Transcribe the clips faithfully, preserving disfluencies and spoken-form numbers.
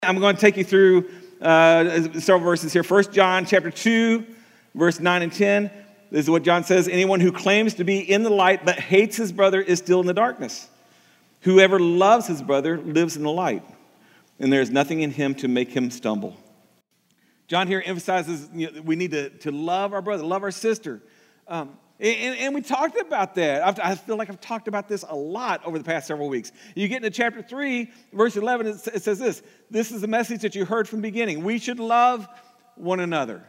I'm going to take you through uh, several verses here. First John chapter two, verse nine and ten. This is what John says. Anyone who claims to be in the light but hates his brother is still in the darkness. Whoever loves his brother lives in the light, and there is nothing in him to make him stumble. John here emphasizes, you know, we need to, to love our brother, love our sister. Um, And, and we talked about that. I've, I feel like I've talked about this a lot over the past several weeks. You get into chapter three, verse eleven, it, it says this. This is the message that you heard from the beginning. We should love one another.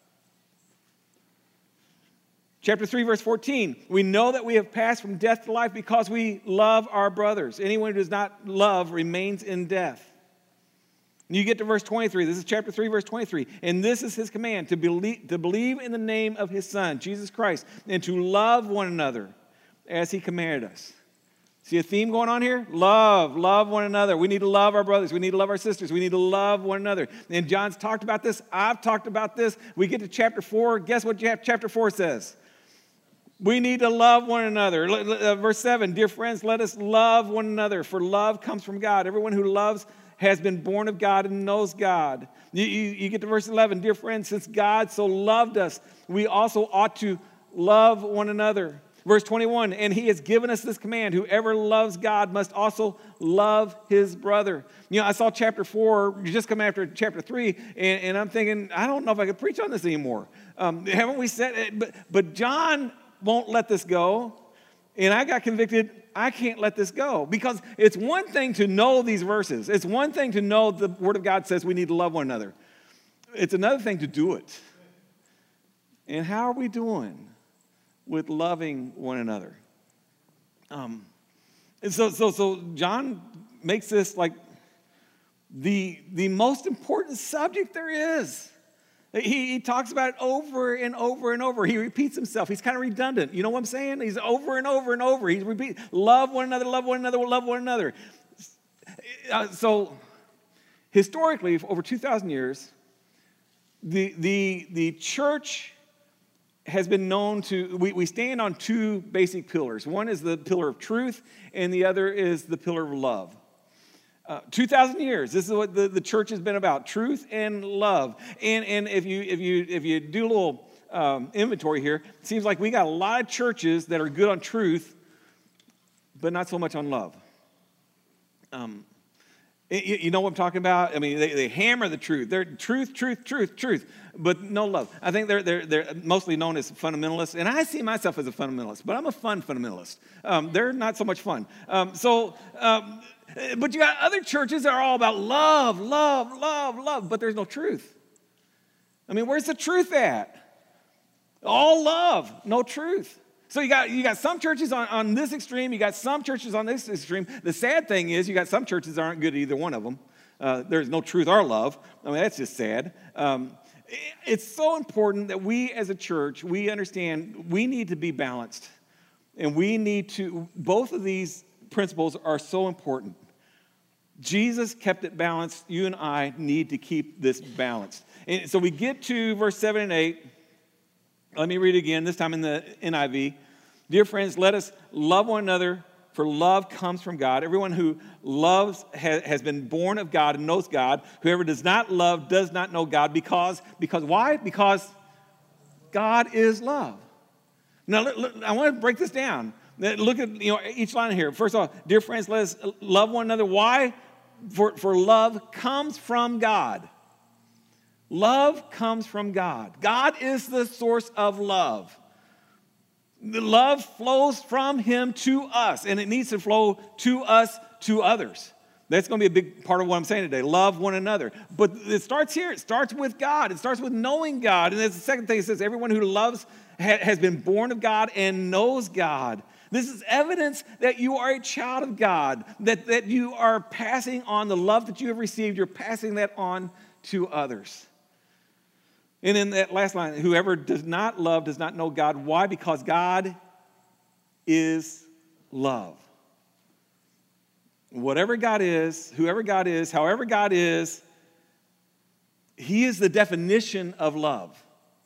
Chapter three, verse fourteen. We know that we have passed from death to life because we love our brothers. Anyone who does not love remains in death. You get to verse twenty-three. This is chapter three, verse twenty-three. And this is his command, to believe, to believe in the name of his Son, Jesus Christ, and to love one another as he commanded us. See a theme going on here? Love, love one another. We need to love our brothers. We need to love our sisters. We need to love one another. And John's talked about this. I've talked about this. We get to chapter four. Guess what chapter four says? We need to love one another. Verse seven, dear friends, let us love one another, for love comes from God. Everyone who loves has been born of God and knows God. You, you, you get to verse eleven. Dear friends, since God so loved us, we also ought to love one another. Verse twenty-one, and he has given us this command. Whoever loves God must also love his brother. You know, I saw chapter four, you just come after chapter three, and, and I'm thinking, I don't know if I could preach on this anymore. Um, haven't we said it? But, but John won't let this go. And I got convicted, I can't let this go. Because it's one thing to know these verses. It's one thing to know the Word of God says we need to love one another. It's another thing to do it. And how are we doing with loving one another? Um, and so, so, so John makes this like the, the most important subject there is. He, he talks about it over and over and over. He repeats himself. He's kind of redundant. You know what I'm saying? He's over and over and over. He's repeat, love one another, love one another, love one another. Uh, so historically, for over two thousand years, the, the, the church has been known to, we, we stand on two basic pillars. One is the pillar of truth, and the other is the pillar of love. Uh, two thousand years, this is what the, the church has been about, truth and love. And, and if you if you if you do a little um, inventory here, it seems like we got a lot of churches that are good on truth, but not so much on love. Um, you, you know what I'm talking about? I mean, they, they hammer the truth. They're truth, truth, truth, truth, but no love. I think they're they're they're mostly known as fundamentalists, and I see myself as a fundamentalist, but I'm a fun fundamentalist. Um, they're not so much fun. Um, so. Um, But you got other churches that are all about love, love, love, love, but there's no truth. I mean, where's the truth at? All love, no truth. So you got you got some churches on, on this extreme, you got some churches on this extreme. The sad thing is you got some churches that aren't good at either one of them. Uh, there's no truth or love. I mean, that's just sad. Um, it's so important that we as a church, we understand we need to be balanced. And we need to, both of these principles are so important. Jesus kept it balanced. You and I need to keep this balanced. And so we get to verse seven and eight. Let me read it again, this time in the N I V. Dear friends, let us love one another, for love comes from God. Everyone who loves has been born of God and knows God. Whoever does not love does not know God. Because, because why? Because God is love. Now, I want to break this down. Look at you know each line here. First of all, dear friends, let us love one another. Why? For, for love comes from God. Love comes from God. God is the source of love. The love flows from him to us, and it needs to flow to us to others. That's going to be a big part of what I'm saying today. Love one another. But it starts here. It starts with God. It starts with knowing God. And that's the second thing. It says everyone who loves has been born of God and knows God. This is evidence that you are a child of God, that, that you are passing on the love that you have received. You're passing that on to others. And in that last line, whoever does not love does not know God. Why? Because God is love. Whatever God is, whoever God is, however God is, he is the definition of love.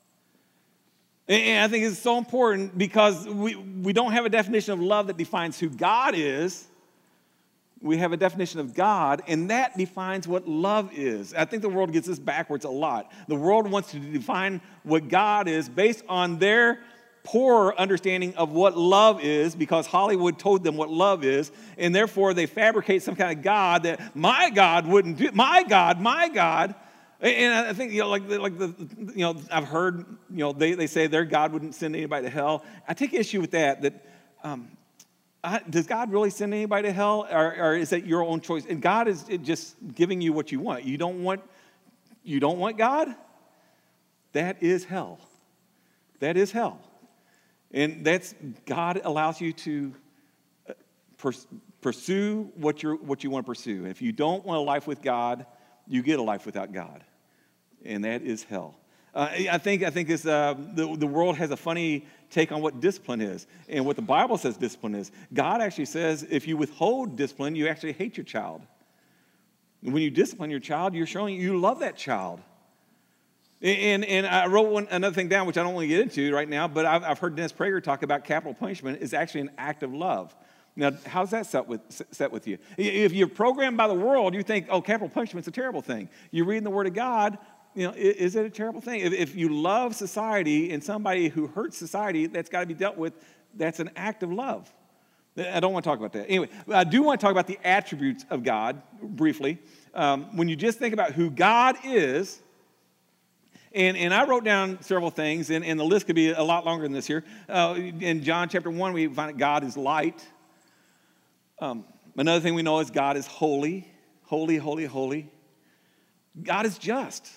And I think it's so important because we, we don't have a definition of love that defines who God is. we have a definition of God, and that defines what love is. I think the world gets this backwards a lot. The world wants to define what God is based on their poor understanding of what love is, because Hollywood told them what love is, and therefore they fabricate some kind of God that my God wouldn't do. My God, my God. And I think, you know, like, the, like the, you know, I've heard, you know, they, they say their God wouldn't send anybody to hell. I take issue with that, that um, I, does God really send anybody to hell, or, or is that your own choice? And God is just giving you what you want. You don't want, you don't want God? That is hell. That is hell. And that's, God allows you to pers- pursue what, you're, what you want to pursue. If you don't want a life with God, you get a life without God. And that is hell. Uh, I think I think this, uh, the, the world has a funny take on what discipline is and what the Bible says discipline is. God actually says if you withhold discipline, you actually hate your child. And when you discipline your child, you're showing you love that child. And, and I wrote one, another thing down, which I don't want to get into right now, but I've, I've heard Dennis Prager talk about capital punishment is actually an act of love. Now, how's that set with, set with you? If you're programmed by the world, you think, oh, capital punishment's a terrible thing. You're reading the Word of God, you know, is it a terrible thing? If, if you love society and somebody who hurts society, that's got to be dealt with, that's an act of love. I don't want to talk about that. Anyway, I do want to talk about the attributes of God briefly. Um, when you just think about who God is, And, and I wrote down several things, and, and the list could be a lot longer than this here. Uh, in John chapter one, we find that God is light. Um, another thing we know is God is holy, holy, holy, holy. God is just.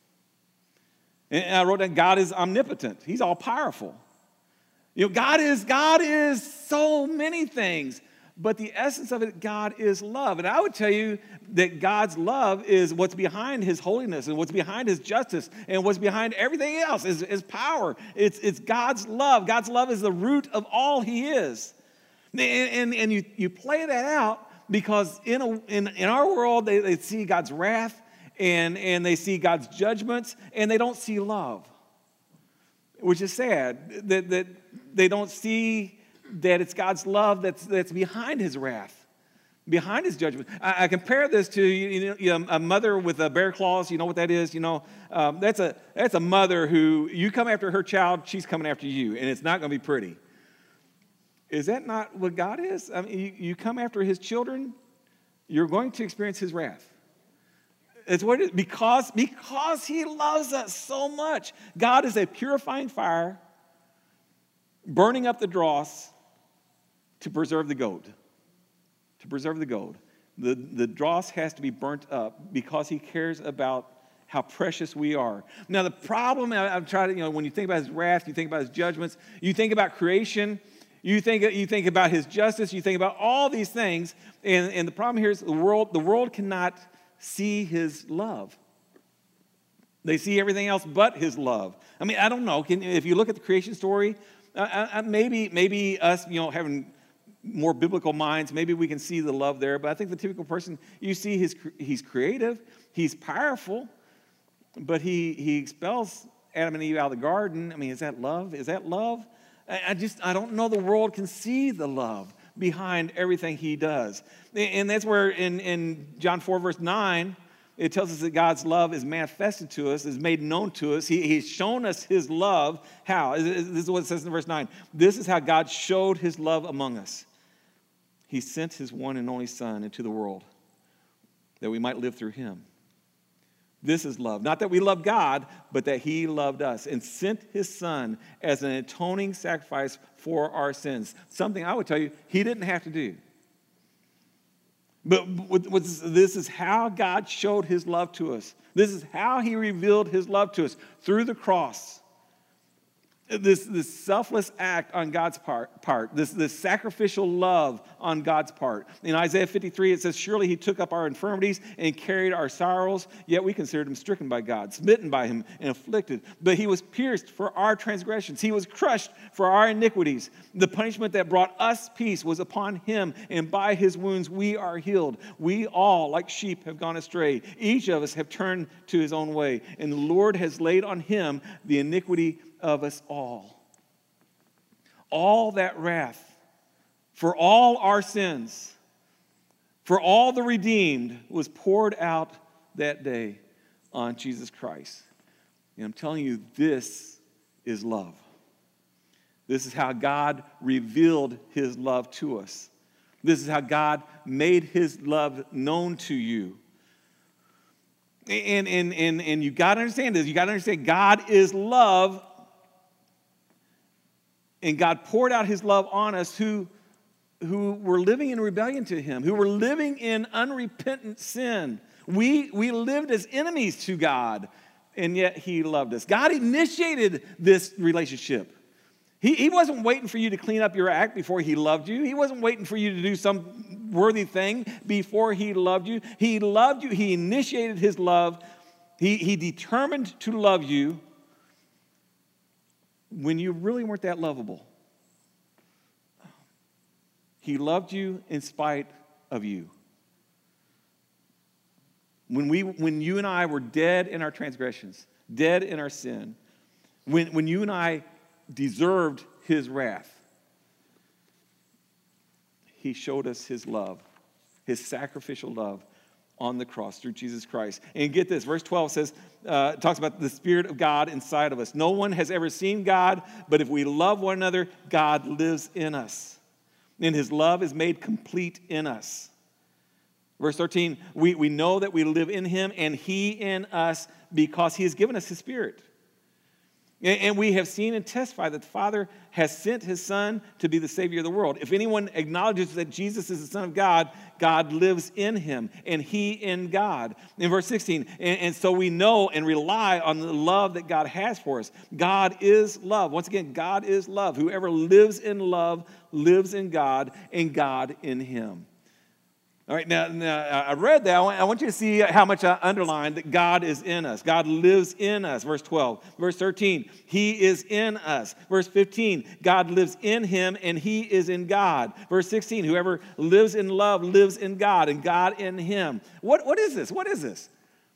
And I wrote down God is omnipotent. He's all powerful. You know, God is, God is so many things. But the essence of it, God is love. And I would tell you that God's love is what's behind his holiness and what's behind his justice and what's behind everything else is, is power. It's, it's God's love. God's love is the root of all he is. And, and, and you, you play that out because in, a, in, in our world, they, they see God's wrath and, and they see God's judgments and they don't see love, which is sad that, that they don't see that it's God's love that's, that's behind his wrath, behind his judgment. I, I compare this to you know, you know, a mother with a bear claws. You know what that is? You know, um, that's a that's a mother who, you come after her child, she's coming after you, and it's not going to be pretty. Is that not what God is? I mean, you, you come after his children, you're going to experience his wrath. It's what it is, because, because he loves us so much. God is a purifying fire, burning up the dross, to preserve the gold. To preserve the gold. The, the dross has to be burnt up because he cares about how precious we are. Now, the problem, I, I've tried to, you know, when you think about his wrath, you think about his judgments, you think about creation, you think, you think about his justice, you think about all these things, and, and the problem here is the world, the world cannot see his love. They see everything else but his love. I mean, I don't know. Can, if you look at the creation story, uh, uh, maybe, maybe us, you know, having more biblical minds, maybe we can see the love there. But I think the typical person, you see his, he's creative, he's powerful, but he, he expels Adam and Eve out of the garden. I mean, is that love? Is that love? I, I just, I don't know the world can see the love behind everything he does. And that's where in, in John four, verse nine, it tells us that God's love is manifested to us, is made known to us. He, he's shown us his love. How? This is what it says in verse nine. This is how God showed his love among us. He sent his one and only Son into the world that we might live through him. This is love. Not that we love God, but that he loved us and sent his Son as an atoning sacrifice for our sins. Something I would tell you he didn't have to do. But this is how God showed his love to us. This is how he revealed his love to us, through the cross. This, this selfless act on God's part, part this, this sacrificial love on God's part. In Isaiah fifty-three, it says, surely he took up our infirmities and carried our sorrows, yet we considered him stricken by God, smitten by him, and afflicted. But he was pierced for our transgressions. He was crushed for our iniquities. The punishment that brought us peace was upon him, and by his wounds we are healed. We all, like sheep, have gone astray. Each of us have turned to his own way, and the Lord has laid on him the iniquity of us all. All that wrath for all our sins for all the redeemed was poured out that day on Jesus Christ. And I'm telling you, this is love. This is how God revealed his love to us. This is how God made his love known to you. And, and, and, and you got to understand this. You got to understand God is love. And God poured out his love on us who, who were living in rebellion to him, who were living in unrepentant sin. We, we lived as enemies to God, and yet he loved us. God initiated this relationship. He, he wasn't waiting for you to clean up your act before he loved you. He wasn't waiting for you to do some worthy thing before he loved you. He loved you. He initiated his love. He, he determined to love you when you really weren't that lovable. He loved you in spite of you. When, we, when you and I were dead in our transgressions, dead in our sin, when, when you and I deserved his wrath, he showed us his love, his sacrificial love on the cross through Jesus Christ. And get this, verse twelve says, uh, talks about the Spirit of God inside of us. No one has ever seen God, but if we love one another, God lives in us. And his love is made complete in us. Verse thirteen, we, we know that we live in him and he in us because he has given us his Spirit. And we have seen and testified that the Father has sent his Son to be the Savior of the world. If anyone acknowledges that Jesus is the Son of God, God lives in him, and he in God. In verse sixteen, and, and so we know and rely on the love that God has for us. God is love. Once again, God is love. Whoever lives in love lives in God, and God in him. All right, now, now I read that. I want you to see how much I underlined that God is in us. God lives in us. Verse twelve. Verse thirteen, he is in us. Verse fifteen, God lives in him and he is in God. Verse sixteen, whoever lives in love lives in God and God in him. What, what is this? What is this?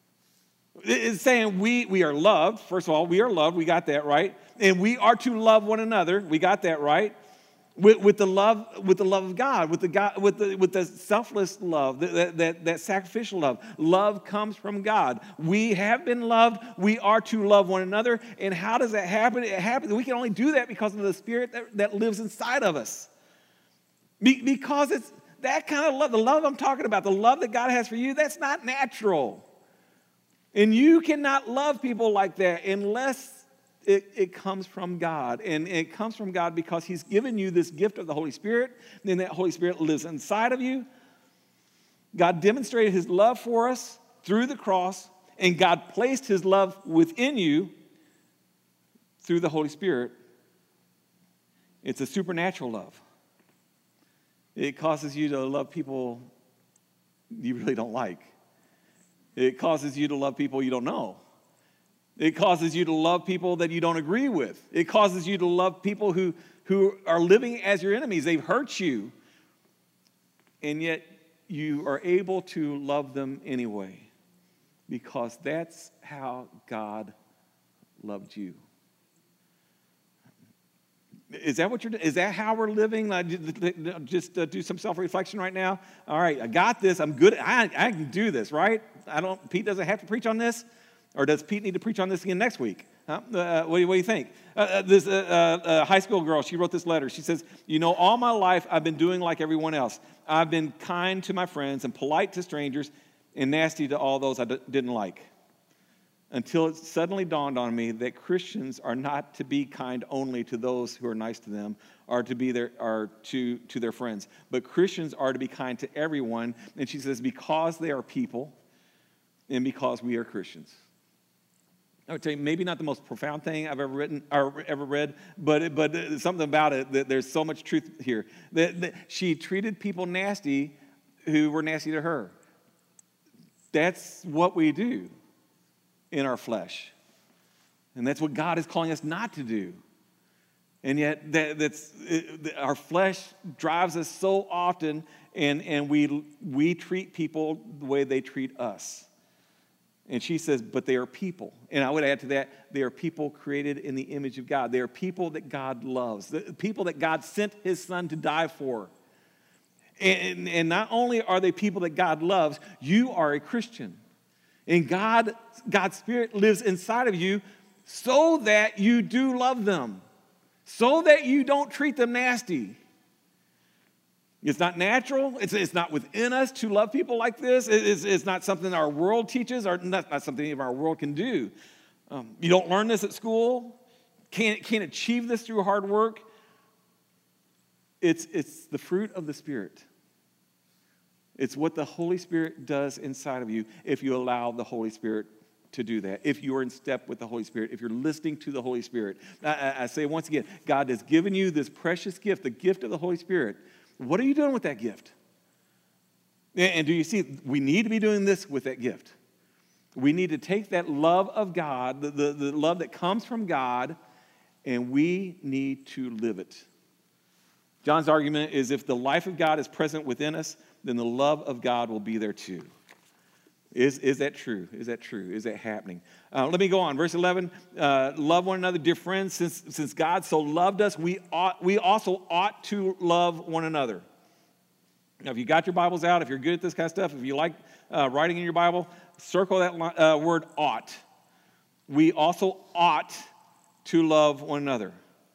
It's saying we, we are loved. First of all, we are loved. We got that right. And we are to love one another. We got that right. With, with the love, with the love of God, with the God, with the with the selfless love, that, that that sacrificial love. Love comes from God. We have been loved. We are to love one another. And how does that happen? It happens. We can only do that because of the Spirit that, that lives inside of us. Be, because it's that kind of love, the love I'm talking about, the love that God has for you. That's not natural, and you cannot love people like that unless It, it comes from God, and it comes from God because he's given you this gift of the Holy Spirit, and that Holy Spirit lives inside of you. God demonstrated his love for us through the cross, and God placed his love within you through the Holy Spirit. It's a supernatural love. It causes you to love people you really don't like. It causes you to love people you don't know. It causes you to love people that you don't agree with. It causes you to love people who, who are living as your enemies. They've hurt you. And yet you are able to love them anyway. Because that's how God loved you. Is that what you're doing? Is that how we're living? Just uh, do some self-reflection right now. All right, I got this. I'm good. I, I can do this, right? I don't. Pete doesn't have to preach on this. Or does Pete need to preach on this again next week? Huh? Uh, what, do you, what do you think? Uh, uh, this uh, uh, high school girl, she wrote this letter. She says, you know, all my life I've been doing like everyone else. I've been kind to my friends and polite to strangers and nasty to all those I d- didn't like. Until it suddenly dawned on me that Christians are not to be kind only to those who are nice to them or to be their or to, to their friends. But Christians are to be kind to everyone. And she says, because they are people and because we are Christians. I would tell you, maybe not the most profound thing I've ever written or ever read, but but something about it that there's so much truth here. That, that she treated people nasty who were nasty to her. That's what we do in our flesh, and that's what God is calling us not to do. And yet, that, that's it, our flesh drives us so often, and and we we treat people the way they treat us. And she says, but they are people. And I would add to that, they are people created in the image of God. They are people that God loves, the people that God sent his Son to die for. And, and not only are they people that God loves, you are a Christian. And God, God's Spirit lives inside of you so that you do love them, so that you don't treat them nasty. It's not natural. It's, it's not within us to love people like this. It, it's, it's not something our world teaches, or not, not something even our world can do. Um, you don't learn this at school. Can't, can't achieve this through hard work. It's, it's the fruit of the Spirit. It's what the Holy Spirit does inside of you if you allow the Holy Spirit to do that, if you are in step with the Holy Spirit, if you're listening to the Holy Spirit. I, I, I say once again, God has given you this precious gift, the gift of the Holy Spirit. What are you doing with that gift? And, and do you see, we need to be doing this with that gift. We need to take that love of God, the, the, the love that comes from God, and we need to live it. John's argument is if the life of God is present within us, then the love of God will be there too. Is, is that true? Is that true? Is that happening? Uh, let me go on. Verse eleven, uh, love one another, dear friends. Since, since God so loved us, we, ought, we also ought to love one another. Now, if you got your Bibles out, if you're good at this kind of stuff, if you like uh, writing in your Bible, circle that uh, word ought. We also ought to love one another.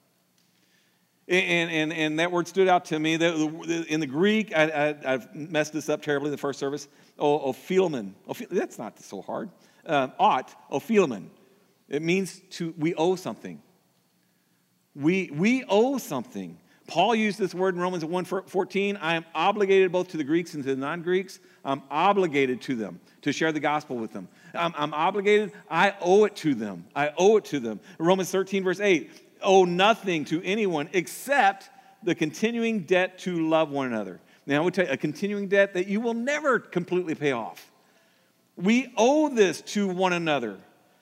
And, and, and that word stood out to me. In the Greek, I, I, I've messed this up terribly in the first service. Oh, ophilemen. That's not so hard. Uh, ought, ophilemen. It means to we owe something. We, we owe something. Paul used this word in Romans one fourteen. I am obligated both to the Greeks and to the non-Greeks. I'm obligated to them to share the gospel with them. I'm, I'm obligated. I owe it to them. I owe it to them. Romans thirteen, verse eight. Owe nothing to anyone except the continuing debt to love one another. Now, I would tell you, a continuing debt that you will never completely pay off. We owe this to one another.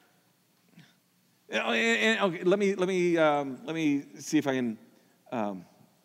And, and, okay, let me let me um, let me see if I can. Um,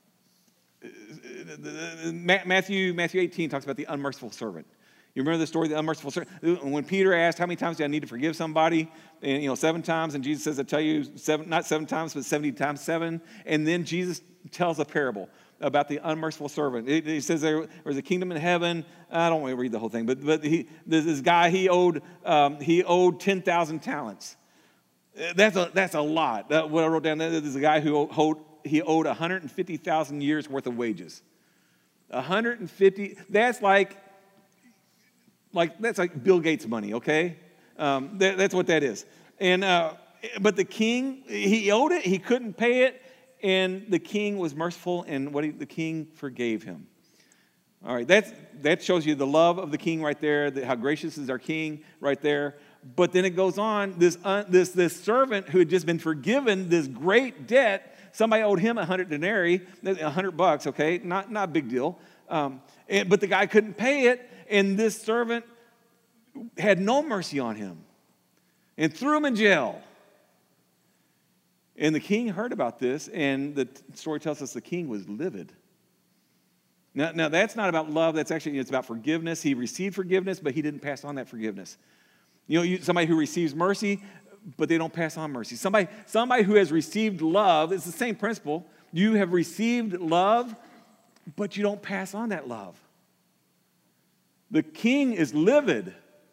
Matthew Matthew eighteen talks about the unmerciful servant. You remember the story of the unmerciful servant? When Peter asked, how many times do I need to forgive somebody? And, you know, seven times. And Jesus says, I tell you, seven, not seven times, but seventy times seven. And then Jesus tells a parable about the unmerciful servant. He says there was a kingdom in heaven. I don't want to read the whole thing, but but he, this guy, he owed um, he owed ten thousand talents. That's a, that's a lot. That, what I wrote down, there's a guy who owed, he owed one hundred fifty thousand years worth of wages. one hundred fifty, that's like, Like, that's like Bill Gates money, okay? Um, that, that's what that is. And uh, but the king, he owed it, he couldn't pay it, and the king was merciful, and what he, the king forgave him. All right, that's, that shows you the love of the king right there, the, how gracious is our king right there. But then it goes on, this, uh, this, this servant who had just been forgiven this great debt, somebody owed him one hundred denarii, one hundred bucks, okay? Not, not a big deal. Um, and, but the guy couldn't pay it, and this servant had no mercy on him and threw him in jail. And the king heard about this, and the story tells us the king was livid. Now, now that's not about love. That's actually, it's about forgiveness. He received forgiveness, but he didn't pass on that forgiveness. You know, you, somebody who receives mercy, but they don't pass on mercy. Somebody, somebody who has received love, it's the same principle. You have received love, but you don't pass on that love. The king is livid.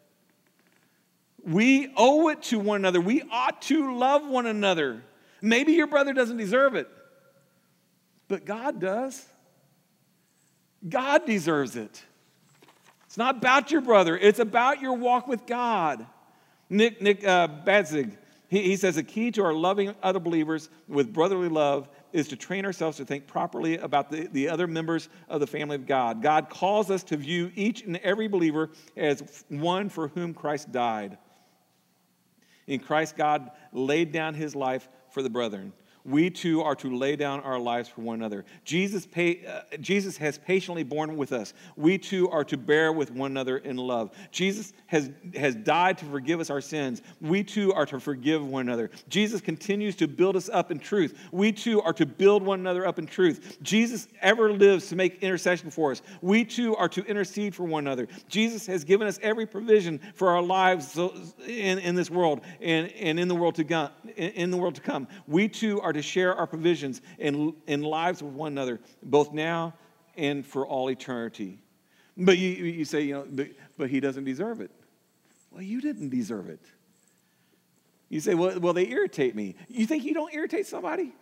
We owe it to one another. We ought to love one another. Maybe your brother doesn't deserve it, but God does. God deserves it. It's not about your brother. It's about your walk with God. Nick, Nick uh, Badzig, he, he says the key to our loving other believers with brotherly love is to train ourselves to think properly about the, the other members of the family of God. God calls us to view each and every believer as one for whom Christ died. In Christ, God laid down his life for the brethren. We too are to lay down our lives for one another. Jesus, pay, uh, Jesus has patiently borne with us. We too are to bear with one another in love. Jesus has, has died to forgive us our sins. We too are to forgive one another. Jesus continues to build us up in truth. We too are to build one another up in truth. Jesus ever lives to make intercession for us. We too are to intercede for one another. Jesus has given us every provision for our lives in, in this world and, and in the world to come. In, in the world to come. We too are to share our provisions and, and lives with one another, both now and for all eternity. But you, you say, you know, but, but he doesn't deserve it. Well, you didn't deserve it. You say, well, well, they irritate me. You think you don't irritate somebody?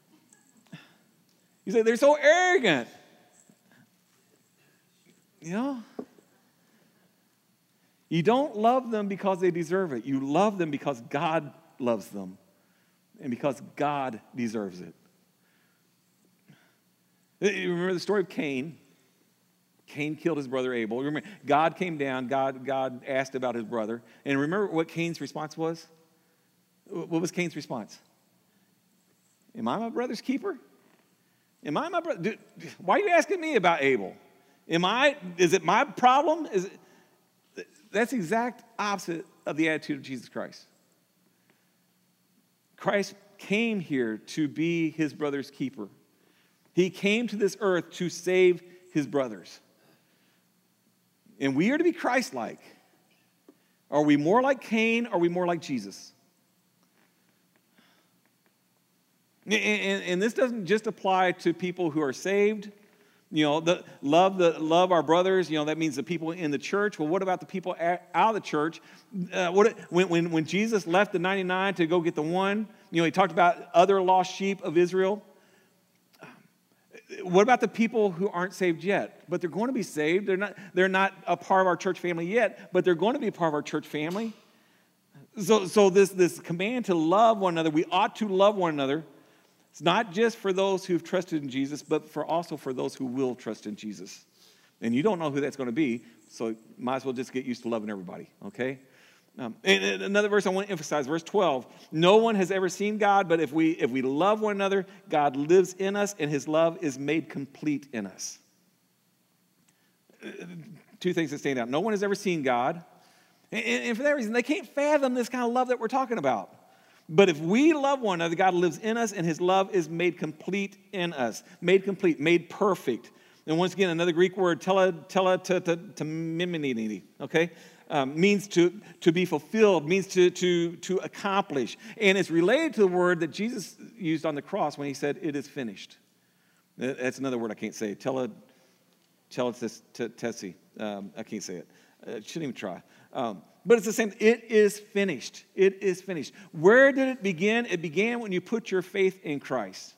You say, they're so arrogant. You know? You don't love them because they deserve it. You love them because God loves them and because God deserves it. You remember the story of Cain? Cain killed his brother Abel. Remember, God came down. God, God asked about his brother. And remember what Cain's response was? What was Cain's response? Am I my brother's keeper? Am I my brother? Why are you asking me about Abel? Am I, is it my problem? Is it, that's the exact opposite of the attitude of Jesus Christ. Christ came here to be his brother's keeper. He came to this earth to save his brothers. And we are to be Christ-like. Are we more like Cain? Or are we more like Jesus? And, and, and this doesn't just apply to people who are saved. You know, the, love the love our brothers. You know, that means the people in the church. Well, what about the people out of the church? Uh, what when, when when Jesus left the ninety-nine to go get the one? You know, he talked about other lost sheep of Israel. What about the people who aren't saved yet? But they're going to be saved. They're not. They're not a part of our church family yet, but they're going to be a part of our church family. So, so this this command to love one another. We ought to love one another. It's not just for those who've trusted in Jesus, but for also for those who will trust in Jesus. And you don't know who that's going to be, so might as well just get used to loving everybody, okay? Um, and, and another verse I want to emphasize, verse twelve. No one has ever seen God, but if we if we love one another, God lives in us, and his love is made complete in us. Two things that stand out. No one has ever seen God, and, and for that reason, they can't fathom this kind of love that we're talking about. But if we love one another, God lives in us, and his love is made complete in us. Made complete, made perfect. And once again, another Greek word, tele, tele, to, to, to mimini, okay? Um, means to, to be fulfilled, means to, to, to accomplish. And it's related to the word that Jesus used on the cross when he said, it is finished. That's another word I can't say. Tele, teletesi. Um, I can't say it. I shouldn't even try. Um, but it's the same. It is finished. It is finished. Where did it begin? It began when you put your faith in Christ.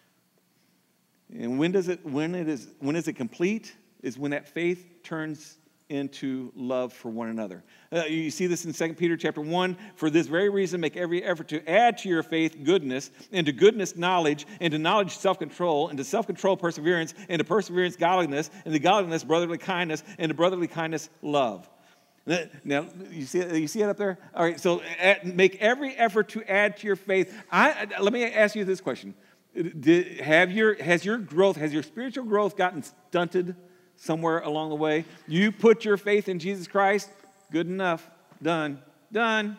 And when does it? When it is? When is it complete? Is when that faith turns into love for one another. Uh, you see this in Second Peter chapter one. For this very reason, make every effort to add to your faith goodness, and to goodness knowledge, and to knowledge self-control, and to self-control perseverance, and to perseverance godliness, and to godliness brotherly kindness, and to brotherly kindness love. Now, you see, you see it up there? All right, so add, make every effort to add to your faith. I, let me ask you this question. Did, have your, has your growth, has your spiritual growth gotten stunted somewhere along the way? You put your faith in Jesus Christ, good enough, done, done.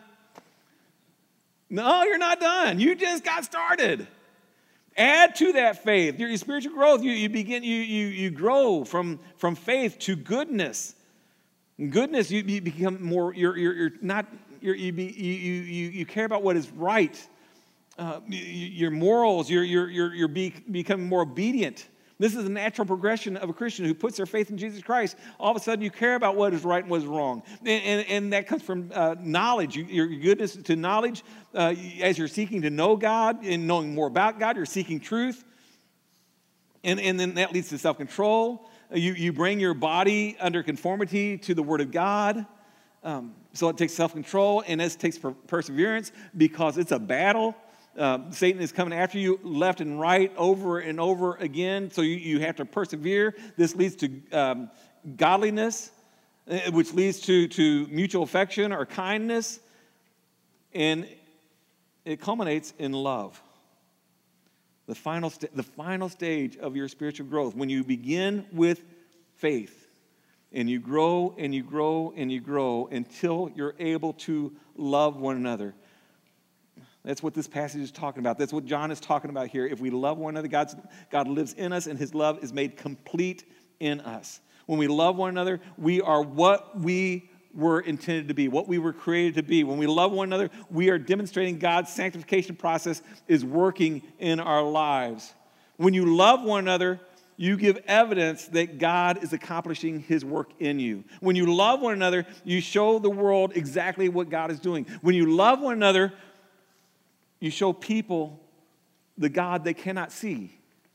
No, you're not done. You just got started. Add to that faith. Your, your spiritual growth, you, you begin, you, you, you grow from, from faith to goodness. Goodness, you, you become more, you're, you're, you're not, you're, you, be, you, you, you care about what is right. Uh, your morals, you're, you're, you're, you're be, becoming more obedient. This is a natural progression of a Christian who puts their faith in Jesus Christ. All of a sudden, you care about what is right and what is wrong. And, and, and that comes from uh, knowledge. You, your goodness to knowledge, uh, as you're seeking to know God and knowing more about God, you're seeking truth. And, and then that leads to self-control. You, you bring your body under conformity to the Word of God. Um, so it takes self-control, and this takes per- perseverance because it's a battle. Uh, Satan is coming after you left and right over and over again, so you, you have to persevere. This leads to um, godliness, which leads to, to mutual affection or kindness, and it culminates in love. The final, st- the final stage of your spiritual growth, when you begin with faith, and you grow and you grow and you grow until you're able to love one another. That's what this passage is talking about. That's what John is talking about here. If we love one another, God's, God lives in us, and his love is made complete in us. When we love one another, we are what we were intended to be, what we were created to be. When we love one another, we are demonstrating God's sanctification process is working in our lives. When you love one another, you give evidence that God is accomplishing his work in you. When you love one another, you show the world exactly what God is doing. When you love one another, you show people the God they cannot see.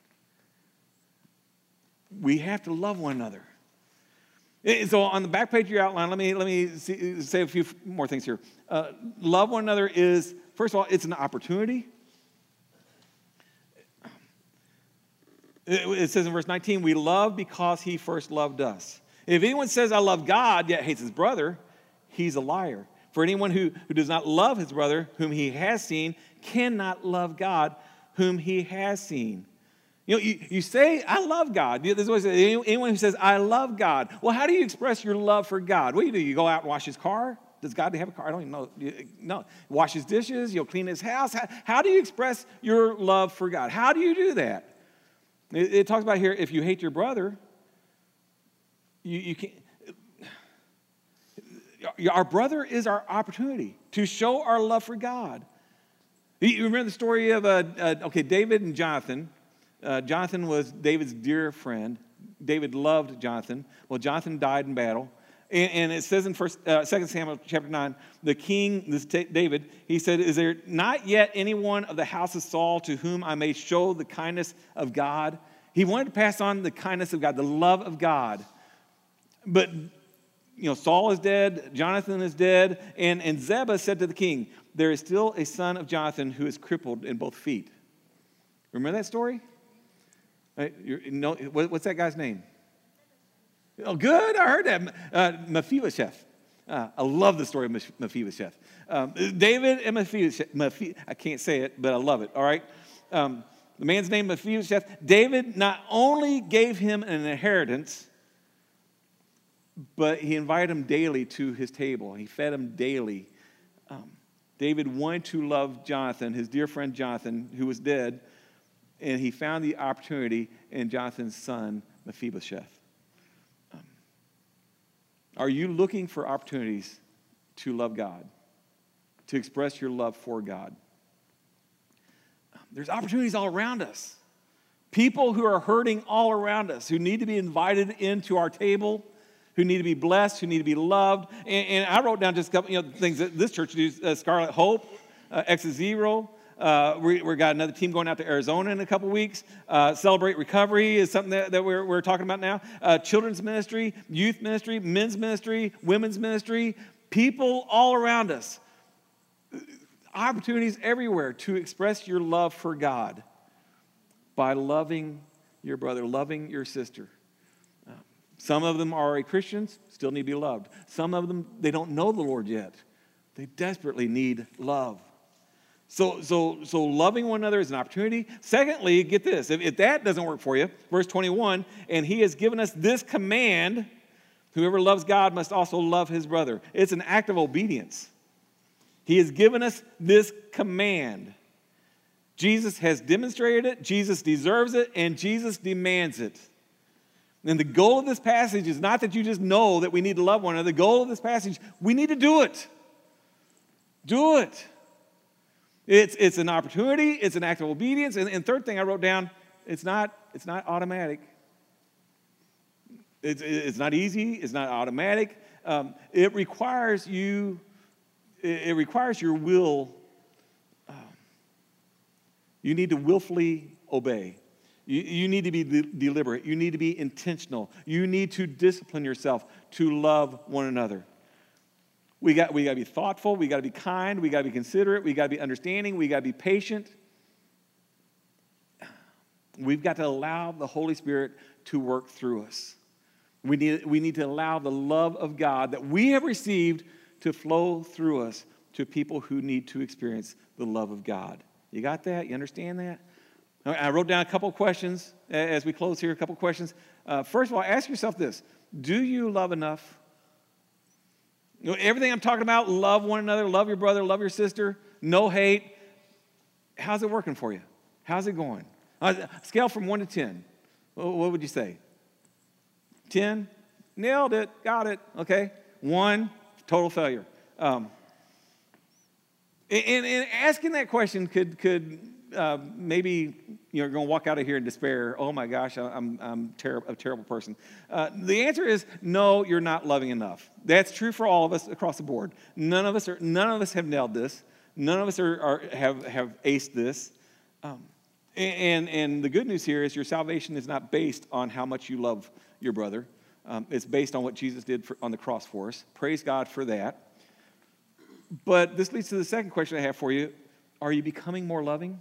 We have to love one another. So on the back page of your outline, let me, let me see, say a few more things here. Uh, love one another is, first of all, it's an opportunity. It says in verse nineteen, we love because he first loved us. If anyone says, I love God, yet hates his brother, he's a liar. For anyone who, who does not love his brother, whom he has seen, cannot love God, whom he has seen. You know, you, you say, I love God. This is what it says. Anyone who says, I love God. Well, how do you express your love for God? What do you do? You go out and wash his car? Does God have a car? I don't even know. No. Wash his dishes? You'll clean his house? How, how do you express your love for God? How do you do that? It, it talks about here, if you hate your brother, you, you can't. Our brother is our opportunity to show our love for God. You remember the story of, uh, uh, okay, David and Jonathan. Uh, Jonathan was David's dear friend. David loved Jonathan. Well, Jonathan died in battle. And, and it says in first, uh, Second Samuel chapter nine, the king, this David, he said, is there not yet anyone of the house of Saul to whom I may show the kindness of God? He wanted to pass on the kindness of God, the love of God. But, you know, Saul is dead, Jonathan is dead, and, and Ziba said to the king, there is still a son of Jonathan who is crippled in both feet. Remember that story? Right, you know, what, what's that guy's name? Oh, good. I heard that. Uh, Mephibosheth. Uh, I love the story of Mephibosheth. Um, David and Mephibosheth. Mephi- I can't say it, but I love it. All right. Um, the man's name Mephibosheth. David not only gave him an inheritance, but he invited him daily to his table. He fed him daily. Um, David wanted to love Jonathan, his dear friend Jonathan, who was dead, and he found the opportunity in Jonathan's son, Mephibosheth. Um, are you looking for opportunities to love God, to express your love for God? Um, there's opportunities all around us. People who are hurting all around us, who need to be invited into our table, who need to be blessed, who need to be loved. And, and I wrote down just a couple, you know, things that this church does. Uh, Scarlet Hope, uh, X Zero. Uh, we, we've got another team going out to Arizona in a couple weeks. Uh, Celebrate Recovery is something that, that we're, we're talking about now. Uh, children's ministry, youth ministry, men's ministry, women's ministry. People all around us. Opportunities everywhere to express your love for God by loving your brother, loving your sister. Uh, some of them are Christians, still need to be loved. Some of them, they don't know the Lord yet. They desperately need love. So, so, so loving one another is an opportunity. Secondly, get this. If, if that doesn't work for you, verse twenty-one, and he has given us this command, whoever loves God must also love his brother. It's an act of obedience. He has given us this command. Jesus has demonstrated it, Jesus deserves it, and Jesus demands it. And the goal of this passage is not that you just know that we need to love one another. The goal of this passage, we need to do it. Do it. It's, it's an opportunity, it's an act of obedience. And, and third thing I wrote down, it's not, it's not automatic. It's, it's not easy, it's not automatic. Um, it requires you, it, it requires your will. Um, you need to willfully obey. You, you need to be de- deliberate. You need to be intentional. You need to discipline yourself to love one another. We got, we got to be thoughtful. We got to be kind. We got to be considerate. We got to be understanding. We got to be patient. We've got to allow the Holy Spirit to work through us. We need, we need to allow the love of God that we have received to flow through us to people who need to experience the love of God. You got that? You understand that? I wrote down a couple of questions as we close here, a couple of questions. Uh, first of all, ask yourself this. Do you love enough? You know, everything I'm talking about, love one another, love your brother, love your sister, no hate. How's it working for you? How's it going? Uh, scale from one to ten. What would you say? ten? Nailed it. Got it. Okay. one, total failure. Um, and, and asking that question could, could uh, maybe you're going to walk out of here in despair. Oh my gosh, I'm, I'm ter- a terrible person. Uh, the answer is no, you're not loving enough. That's true for all of us across the board. None of us are. None of us have nailed this. None of us are, are have have aced this. Um, and and the good news here is your salvation is not based on how much you love your brother. Um, it's based on what Jesus did for, on the cross for us. Praise God for that. But this leads to the second question I have for you. Are you becoming more loving?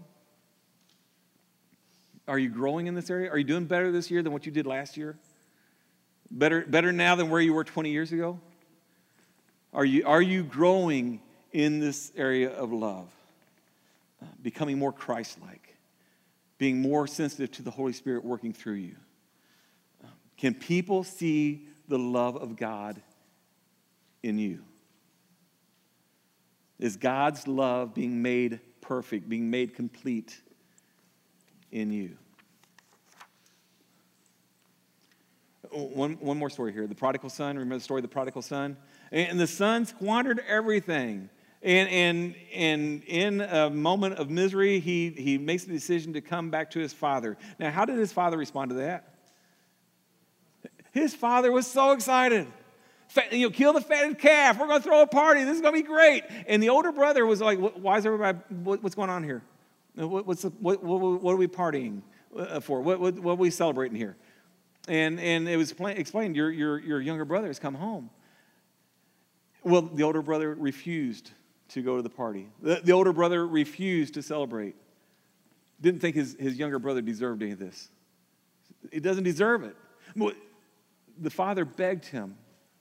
Are you growing in this area? Are you doing better this year than what you did last year? Better, better now than where you were twenty years ago? Are you, are you growing in this area of love? Uh, becoming more Christ-like? Being more sensitive to the Holy Spirit working through you? Uh, can people see the love of God in you? Is God's love being made perfect, being made complete in you? One, one more story here. The prodigal son, remember the story of the prodigal son? And the son squandered everything. And, and, and in a moment of misery, he, he makes the decision to come back to his father. Now, how did his father respond to that? His father was so excited. You know, kill the fatted calf. We're going to throw a party. This is going to be great. And the older brother was like, why is everybody, what's going on here? What's the, what, what, what are we partying for? What, what, what are we celebrating here? And, and it was explained, your, your, your younger brother has come home. Well, the older brother refused to go to the party. The, the older brother refused to celebrate. Didn't think his, his younger brother deserved any of this. He doesn't deserve it. The father begged him.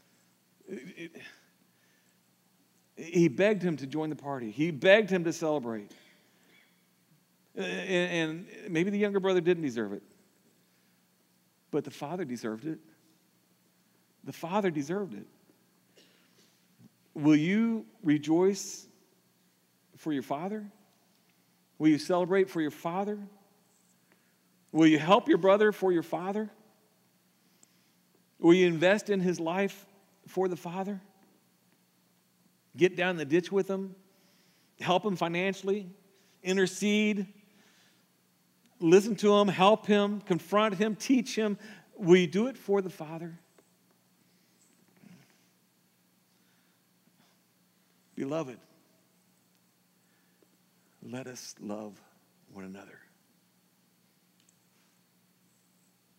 He begged him to join the party. He begged him to celebrate. And maybe the younger brother didn't deserve it. But the father deserved it. The father deserved it. Will you rejoice for your father? Will you celebrate for your father? Will you help your brother for your father? Will you invest in his life for the father? Get down in the ditch with him? Help him financially? Intercede? Listen to him, help him, confront him, teach him. Will you do it for the Father? Beloved, let us love one another.